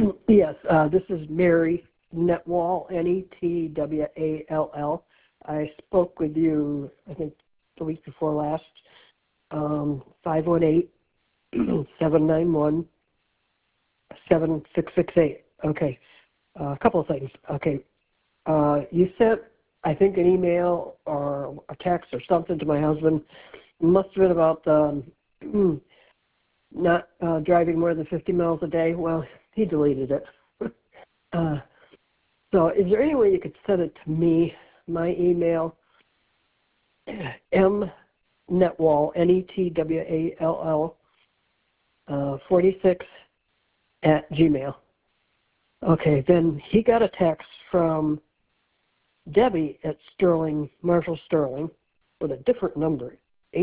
Yes, this is Mary Netwall, Netwall. I spoke with you, I think, the week before last, 518-791-7668. Okay, a couple of things. Okay, you sent, I think, an email or a text or something to my husband. It must have been about not driving more than 50 miles a day. Well, he deleted it. So is there any way you could send it to me? My email, mnetwall, Netwall, 46 @gmail. Okay, then he got a text from Debbie at Sterling, Marshall Sterling, with a different number,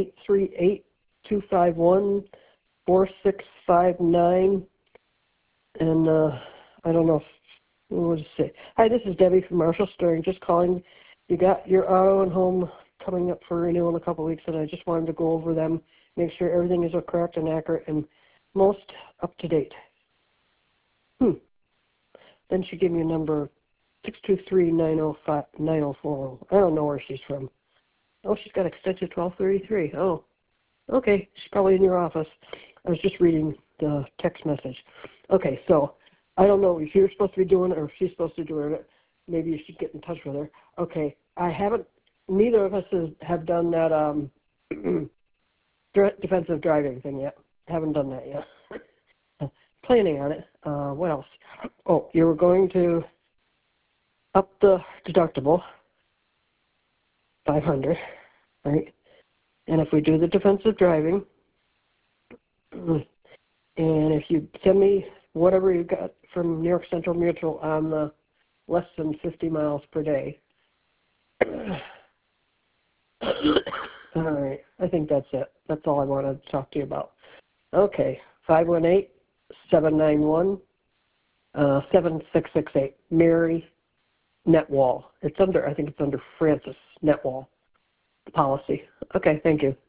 838-251-4659, and I don't know if, what does it say? Hi, this is Debbie from Marshall Sterling, just calling. You got your auto and home coming up for renewal in a couple of weeks, and I just wanted to go over them, make sure everything is correct and accurate and most up to date. Then she gave me a number, 623-904. I don't know where she's from. Oh, she's got extension 1233. Oh, okay. She's probably in your office. I was just reading the text message. Okay, so I don't know if you're supposed to be doing it or if she's supposed to do it. Maybe you should get in touch with her. Okay, I haven't, neither of us have done that defensive driving thing yet. Haven't done that yet. Planning on it. What else? Oh, you were going to up the deductible, 500, right? And if we do the defensive driving, and if you send me whatever you got from New York Central Mutual on the less than 50 miles per day. All right, I think that's it. That's all I wanted to talk to you about. Okay, 518-791-7668. Mary Netwall. It's under, I think it's under Francis Netwall policy. Okay, thank you.